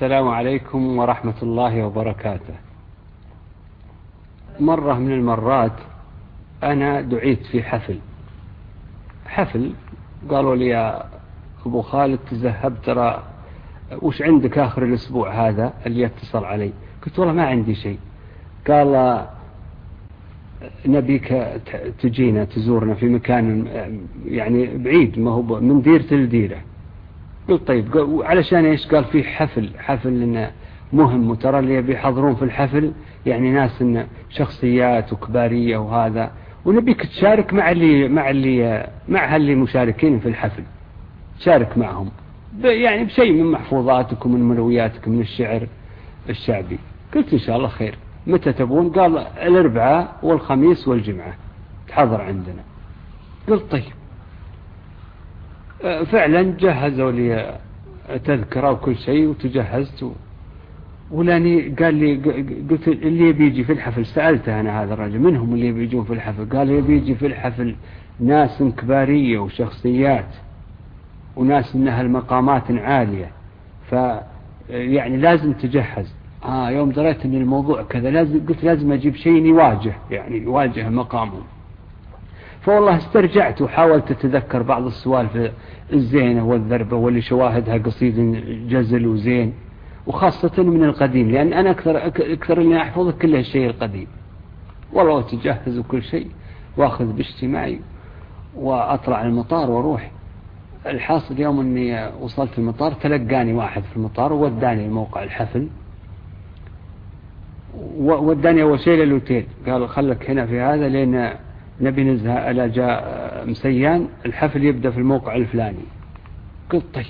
السلام عليكم ورحمة الله وبركاته. مرة من المرات أنا دعيت في حفل قالوا لي يا أبو خالد تذهب، ترى وش عندك آخر الأسبوع هذا اللي يتصل علي؟ قلت والله ما عندي شيء. قال نبيك تجينا تزورنا في مكان يعني بعيد، ما هو من ديرة لديرة. قلت طيب، علشان ايش؟ قال في حفل إنه مهم، وترى اللي بيحضرون في الحفل يعني ناس إن شخصيات وكبارية وهذا، ونبيك تشارك مع اللي مشاركين في الحفل، شارك معهم يعني بشيء من محفوظاتك ومن ملوياتك من الشعر الشعبي. قلت إن شاء الله خير، متى تبون؟ قال الأربعاء والخميس والجمعة تحضر عندنا. قلت طيب. فعلا جهزوا لي تذكرة وكل شيء وتجهزت، ولاني قال لي، قلت اللي بيجي في الحفل، سألته أنا هذا الرجل منهم اللي بيجون في الحفل، قال لي بيجي في الحفل ناس كبارية وشخصيات وناس من المقامات عالية، يعني لازم تجهز. يوم دريت ان الموضوع كذا قلت لازم اجيب شيء يواجه مقامه. فوالله استرجعت وحاولت اتذكر بعض السوالف الزينة والذربة واللي شواهدها قصيد جزل وزين، وخاصة من القديم، لأن أنا أكثر اللي أحفظه كله الشيء القديم. والله تجهز وكل شيء، وأخذ بشتي معي وأطلع المطار وأروح. الحاصل يوم أني وصلت المطار تلقاني واحد في المطار ووداني موقع الحفل، وداني أول شيء للأوتيل، قال خلك هنا في هذا لأن نبي نزهة ألا جاء مسيان، الحفل يبدأ في الموقع الفلاني. قلت طيب.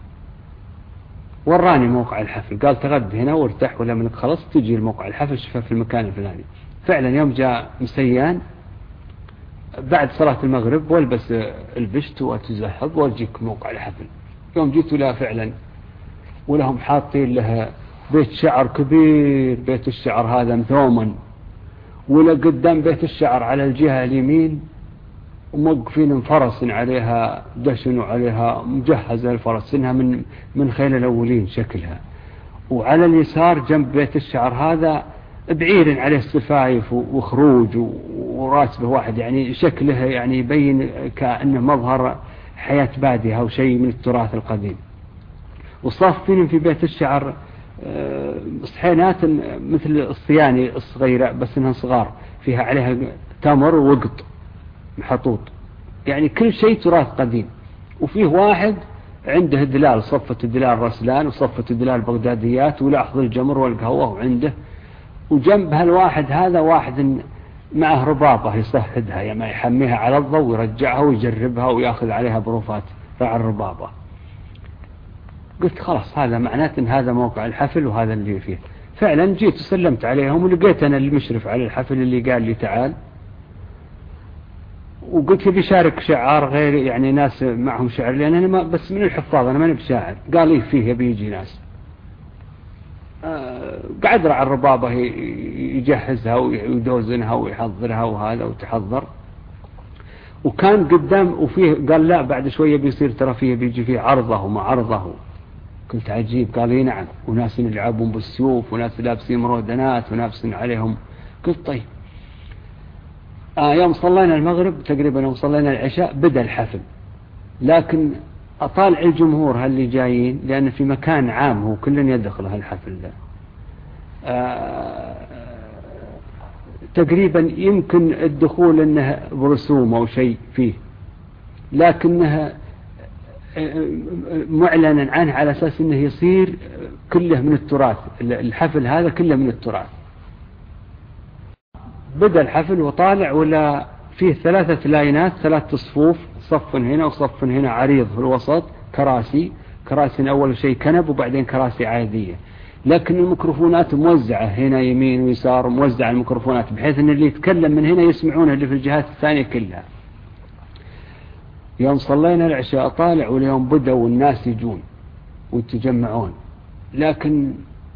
وراني موقع الحفل، قال تغدى هنا وارتاح، ولا منك خلص تجي الموقع الحفل شفه في المكان الفلاني. فعلا يوم جاء مسيان بعد صلاة المغرب والبس البشت وتزهب واجيك موقع الحفل. يوم جيت لا فعلا، ولهم حاطين لها بيت شعر كبير، بيت الشعر هذا مثوما، ولا قدام بيت الشعر على الجهة اليمين وموقفين فرس عليها دشن وعليها مجهزة الفرس إنها من خيل الأولين شكلها، وعلى اليسار جنب بيت الشعر هذا بعير عليه السفايف وخروج وراتبه واحد، يعني شكله يعني يبين كأنه مظهر حياة بادية أو شيء من التراث القديم. وصافين في بيت الشعر صحينات مثل الصياني الصغيرة بس إنها صغار، فيها عليها تمر ووقط محطوط، يعني كل شيء تراث قديم. وفيه واحد عنده دلال، صفة الدلال رسلان وصفة الدلال بغداديات ولأخذ الجمر والقهوة وعنده، وجنب هالواحد هذا واحد معه رباطة يصهدها، يعني يحميها على الضوء ويرجعها ويجربها ويأخذ عليها بروفات رع الرباطة. قلت خلاص هذا معناته ان هذا موقع الحفل وهذا اللي فيه. فعلا جيت وسلمت عليهم، ولقيت انا المشرف على الحفل اللي قال لي تعال، وقلت بيشارك شعار غير يعني ناس معهم شعر، لان انا ما بس من الحفاظ انا ماني بشاعر. قال لي فيه بيجي ناس. قعد رع الربابة يجهزها ويدوزنها ويحضرها وهذا وتحضر، وكان قدام وفيه قال لا بعد شوية بيصير ترى فيه بيجي فيه عرضه وما عرضه. قلت عجيب. قال لي نعم، وناس يلعبون بالسيوف وناس لابسين مرودنات وناس عليهم. قلت طيب. يوم صلينا المغرب تقريبا، يوم صلينا العشاء بدأ الحفل، لكن أطالع الجمهور هاللي جايين لأن في مكان عام هو كل يدخل هالحفل ده. تقريبا يمكن الدخول انه برسوم او شيء فيه، لكنها معلنا عنه على اساس انه يصير كله من التراث، الحفل هذا كله من التراث. بدأ الحفل وطالع ولا فيه 3 لاينات، 3 صفوف، صف هنا وصف هنا عريض في الوسط، كراسي اول شيء كنب وبعدين كراسي عادية، لكن الميكروفونات موزعة هنا يمين ويسار، موزعة الميكروفونات بحيث ان اللي يتكلم من هنا يسمعونه اللي في الجهات الثانية كلها. يوم صلينا العشاء طالع، واليوم بدأوا الناس يجون ويتجمعون، لكن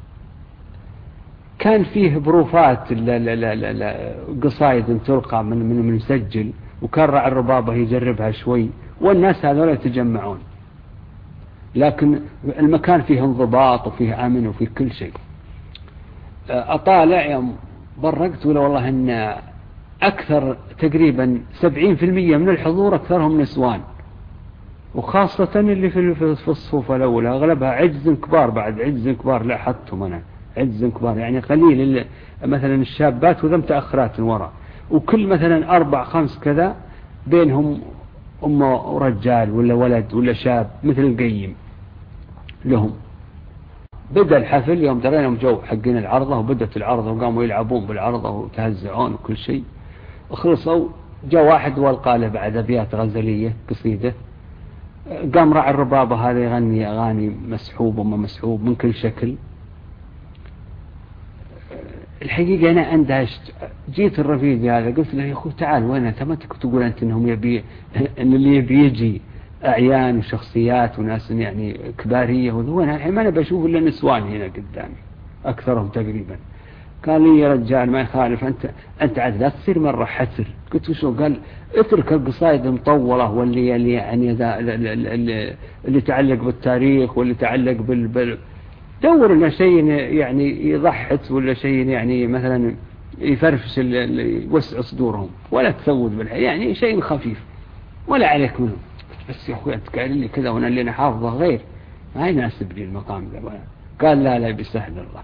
كان فيه بروفات قصايد تلقى من مسجل، وكان رع الربابة يجربها شوي، والناس هذول يتجمعون. لكن المكان فيه انضباط وفيه أمن وفيه كل شيء. أطالع يوم برقت ولا والله إن أكثر تقريبا 70% من الحضور أكثرهم نسوان، وخاصة اللي في الصفوف الأولى أغلبها عجز كبار، بعد عجز كبار لاحظتهم أنا، عجز كبار يعني قليل مثلا الشابات وذا متأخرات وراء، وكل مثلا 4-5 كذا بينهم أم ورجال ولا ولد ولا شاب مثل القيم لهم. بدأ الحفل يوم درينهم جو حقين العرضة، وبدأت العرضة وقاموا يلعبون بالعرضة وتهزعون وكل شيء، وخلصوا جاء واحد والقى له بعد أبيات غزلية قصيدة، قام راعي الربابة هذا يغني أغاني مسحوب وما مسحوب من كل شكل. الحقيقة أنا اندهشت، جيت الرفيق هذا قلت له يا أخو تعال وين أنت، ما تقول أنت إنهم يبي إن اللي يبي يجي أعيان وشخصيات وناس يعني كبارية، وين الحين ما أنا بشوف إلا نسوان هنا قدامي أكثرهم تقريبا. قال لي يا رجال ما يخالف، أنت عاد لا تصير مرة حسر. قلت وشو؟ قال اترك القصائد المطولة واللي يعني اللي تعلق بالتاريخ واللي تعلق دور لنا شيء يعني يضحك ولا شيء يعني مثلا يفرفش يوسع صدورهم، ولا تسود يعني شيء خفيف ولا عليك منه. بس يا أخوي أنت قايل لي كذا وأنا اللي أنا حافظه غير ما يناسب لي المقام ذا. قال لا بسهل الله.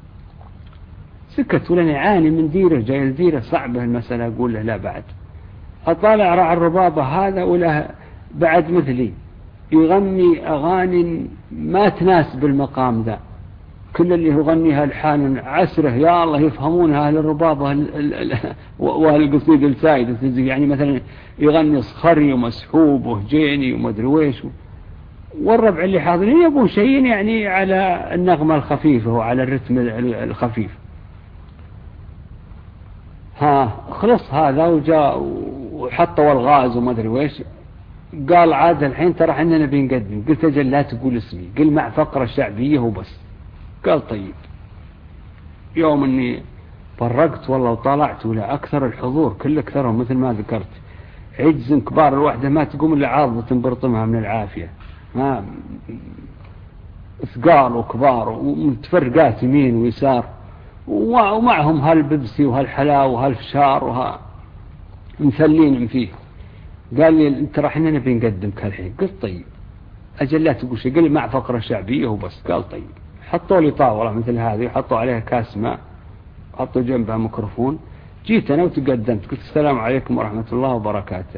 سكت ولن يعاني من ديره، جاي الديره صعبة المسألة. أقول له لا بعد أطالع راعي الربابة هذا وله بعد مثلي يغني أغاني ما تناسب المقام ذا، كل اللي يغنيها الحان عسره يا الله يفهمونها أهل الربابة وأهل القصيد السائدة، يعني مثلا يغني صخري ومسحوب وهجيني ومدري ويش، والربع اللي حاضرين يبون شيء يعني على النغمة الخفيفة وعلى الرتم الخفيف. خلص هذا وجاء وحطوا الغاز ومدري ويش. قال عاد الحين ترى احنا نبي نقدم. قلت اجل لا تقول اسمي، قل مع فقرة شعبية وبس. قال طيب. يوم اني فرقت والله وطلعت ولا اكثر الحضور كل اكثرهم مثل ما ذكرت عجز كبار، الواحدة ما تقوم الا عارضة برطمها من العافية، ما ثقال وكبار ومتفرقات يمين ويسار، ومعهم هالببسي وهالحلاوة وهالفشار مثلين فيه. قال لي انت راح نبي نقدمك الحين. قلت طيب اجل لا تقول شيء، قل مع فقرة شعبية وبس. قال طيب. حطوا لي طاولة مثل هذه وحطوا عليها كاس ماء، حطوا جنبها ميكروفون. جيت انا وتقدمت قلت السلام عليكم ورحمة الله وبركاته،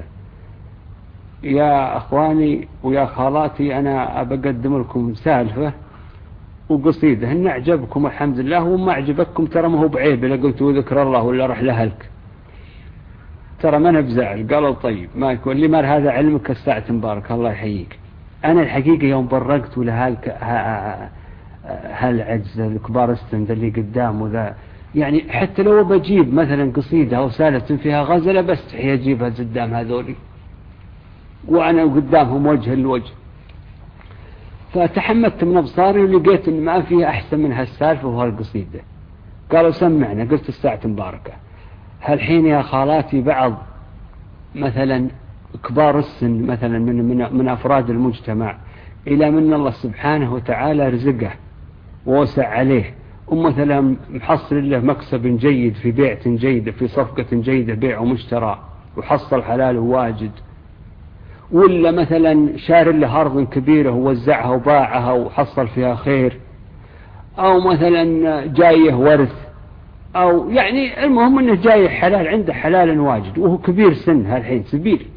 يا اخواني ويا خالاتي انا بقدم لكم سالفة وقصيدة، ان اعجبكم الحمد لله وما اعجبكم ترى ما هو بعيب، لا قلتوا ذكر الله ولا رح لهلك ترى ما انا بزعل. قالوا طيب ما يكون لي مال هذا علمك الساعة مبارك الله يحييك. انا الحقيقة يوم برقت ولا هالعجز الكبار السن اللي قدام وذا، يعني حتى لو بجيب مثلا قصيدة او سالفة فيها غزلة بس هي اجيبها قدام هذولي وانا قدامهم وجه الوجه. فتحملت من ابصاري ولقيت ان ما فيها احسن من هالسالفة وهالقصيدة. قالوا سمعنا. قلت الساعة مباركة. هالحين يا خالاتي بعض مثلا كبار السن مثلا من أفراد المجتمع إلى من الله سبحانه وتعالى رزقه ووسع عليه، ومثلا محصل له مكسب جيد في بيعة جيدة في صفقة جيدة بيع ومشترى وحصل حلال واجد، ولا مثلا شار له أرض كبيرة ووزعها وباعها وحصل فيها خير، أو مثلا جايه ورث، أو يعني المهم أنه جاي حلال عنده حلال واجد وهو كبير سن هالحين سبيل.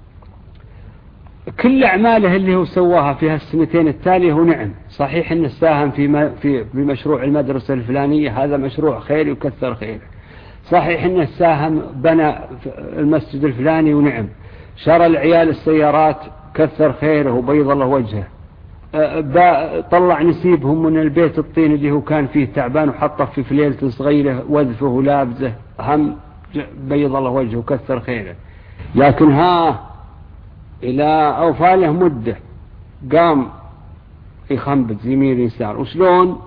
كل أعماله اللي هو سواها في هالسنتين التالية هو نعم صحيح أنه ساهم في مشروع المدرسة الفلانية، هذا مشروع خيري وكثر خيره. صحيح أنه ساهم بنى المسجد الفلاني ونعم، شرى العيال السيارات كثر خيره وبيض الله وجهه، طلع نسيبهم من البيت الطين اللي هو كان فيه تعبان وحطه في ليلة صغيرة وذفه ولابزه هم بيض الله وجهه وكثر خيره. لكن إلى أوفاله مدة قام يخنبت يمين يسار. وشلون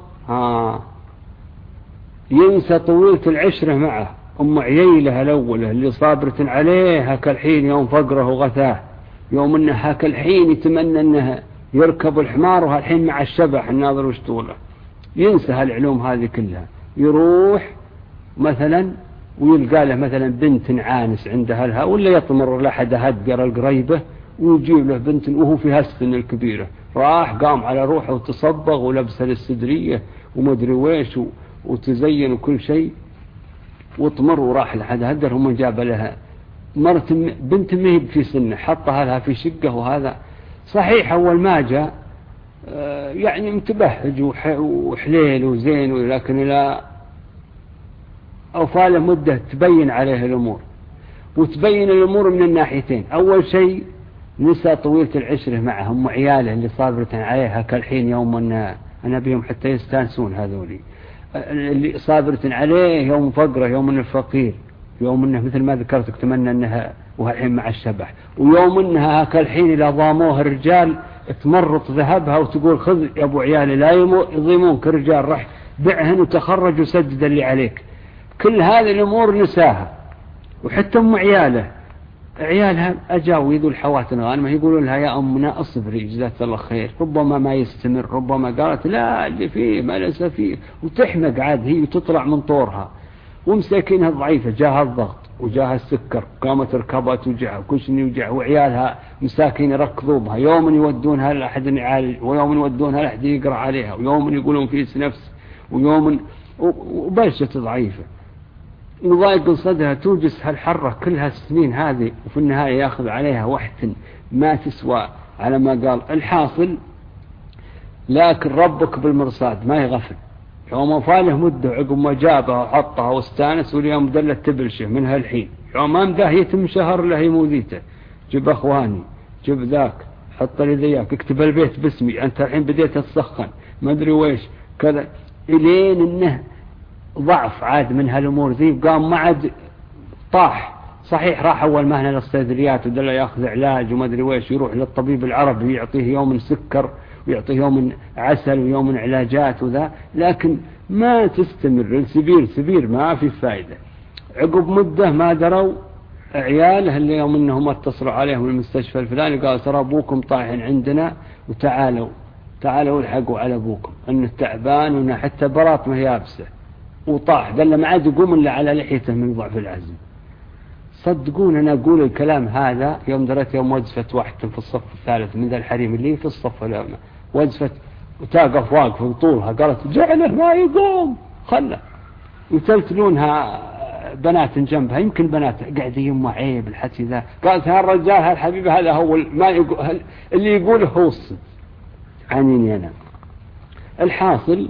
ينسى طويلة العشرة معه أم عييلة الأولى اللي صابرة عليه هكا الحين يوم فقره وغثاه، يوم أنه هكا الحين يتمنى أنه يركب الحمار وهالحين مع الشبح الناظر وش طوله، ينسى هالعلوم هذه كلها. يروح مثلا ويلقى له مثلا بنت عانس عندها لها، ولا يطمر لحد هدقر القريبة ويجيب له بنت وهو في هالسن الكبيرة، راح قام على روحه وتصبغ ولبس السدرية ومدري ويش وتزين وكل شيء وطمر وراح لحد هدر، ومن جاب لها بنت مهب في سنه حطها لها في شقة. وهذا صحيح أول ما جاء يعني متبهج وحليل وزين، لكن إلى أوفاله مدة تبين عليه الأمور، وتبين الأمور من الناحيتين. أول شيء نساء طويلة العشرة معهم وعياله اللي صابرة عليها كالحين يوم أنا بهم حتى يستانسون هذولي اللي صابرة عليه يوم فقره، يوم إنه فقير، يوم إنه مثل ما ذكرتك تمنى إنها وهالحين مع الشبح، ويوم إنها كالحين إذا ضاموها الرجال تمرط ذهبها وتقول خذ يا أبو عيالي لا يضيمونك الرجال، رح بيعهن وتخرج وسدد اللي عليك. كل هذه الأمور نساها. وحتى أم عيالها أجاوا يذو الحوات الغانمة يقولون لها يا أمنا أصبري جزاك الله خير، ربما ما يستمر، ربما قالت لا اللي فيه ما ليس فيه، وتحمق عاد هي وتطلع من طورها. ومساكينها ضعيفة، جاها الضغط وجاها السكر، قامت ركبت وجعها وكل شيء يوجع، وعيالها مساكين يركضوا بها، يوم يودونها لأحد يعالج، ويوم يودونها لأحد يقرأ عليها، ويوم يقولون فيه نفس، ويوم وبلشت ضعيفة وضايق صدرها توجس هالحرة كل هالسنين هذه، وفي النهاية ياخذ عليها وحت ما تسوى على ما قال. الحاصل لكن ربك بالمرصاد ما يغفل، يوم فاله مده عقب ما جابها وحطها واستانس، واليوم دلت تبلشه من هالحين، يوم ما مده يتم شهر له يموذيته، جب أخواني جب ذاك حط لي ذياك اكتب البيت باسمي، أنت الحين بديت تسخن ما أدري ويش كذا، إلين إنه ضعف عاد من هالأمور ذي، وقام ما عاد طاح. صحيح راح أول ما هنا للصيدليات ودل يأخذ علاج وما أدري ويش، يروح للطبيب العربي يعطيه يوم سكر ويعطيه يوم عسل ويوم علاجات وذا، لكن ما تستمر، سبير ما في فائدة. عقب مدة ما دروا عياله اللي يوم إنهم اتصلوا عليهم المستشفى الفلاني قال ترى أبوكم طايحين عندنا وتعالوا الحقوا على أبوكم إنه تعبان، وإنه حتى براط ما يابسه وطاح، قال ما عاد يقوم إلا على لحيته من ضعف العزم. صدقون أنا أقول الكلام هذا يوم درت يوم وزفت واحد في الصف الثالث من ذا الحريم اللي في الصف الأمام، وزفت وتاقف واقف بطولها، قالت جعله ما يقوم خله، وتلتلونها بنات جنبها يمكن بنات قاعد يمه عيب الحكي ذا، قالت هالرجال هالحبيب هذا هو ما يقول اللي يقوله هو الصدق عنيني أنا. الحاصل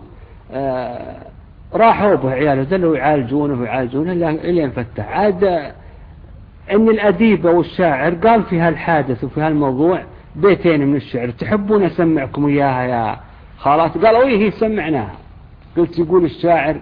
راحوا به عياله دلوا يعالجونه إلين فتح. عاد أن الأديب والشاعر قال في هالحادث وفي هالموضوع بيتين من الشعر تحبون أسمعكم إياها يا خالات؟ قالوا إيه سمعناها. قلت يقول الشاعر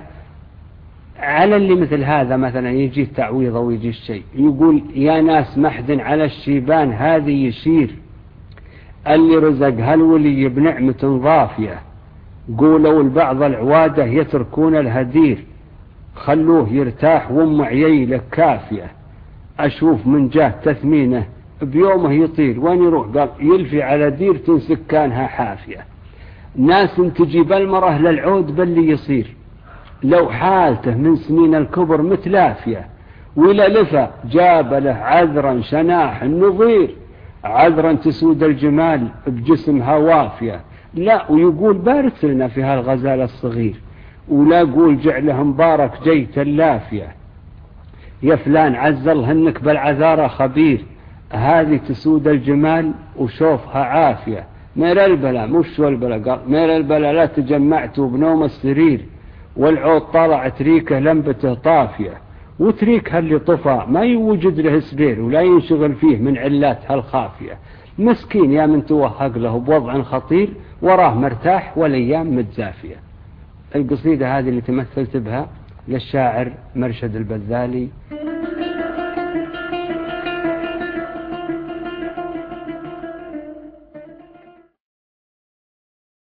على اللي مثل هذا مثلا يجي تعويض أو يجي الشيء، يقول يا ناس محد على الشيبان هذه يشير، اللي رزق هالولي بنعمة ضافية، قولوا البعض العوادة يتركون الهدير، خلوه يرتاح وام عييلة كافية، أشوف من جاه تثمينه بيومه يطير، وين يروح؟ قال يلفي على ديرة سكانها حافية، ناس تجيب المرأة للعود باللي يصير، لو حالته من سنين الكبر متلافية، ولا لفى جاب له عذرا شناح النظير، عذرا تسود الجمال بجسمها وافية. لا ويقول بارك لنا في هالغزال الصغير، ولا قول جعله مبارك جيت اللافية، يا فلان عزلهنك بالعذارة خبير، هذه تسود الجمال وشوفها عافية، مير البلا مش والبلا، قال مير البلا لا تجمعتوا بنوم السرير، والعود طلع تريكه لمبته طافية، وتريك اللي طفى ما يوجد له سبير، ولا ينشغل فيه من علات هالخافية، مسكين يا من توهق له بوضع خطير، وراه مرتاح والأيام متزافية. القصيدة هذه اللي تمثلت بها للشاعر مرشد البذالي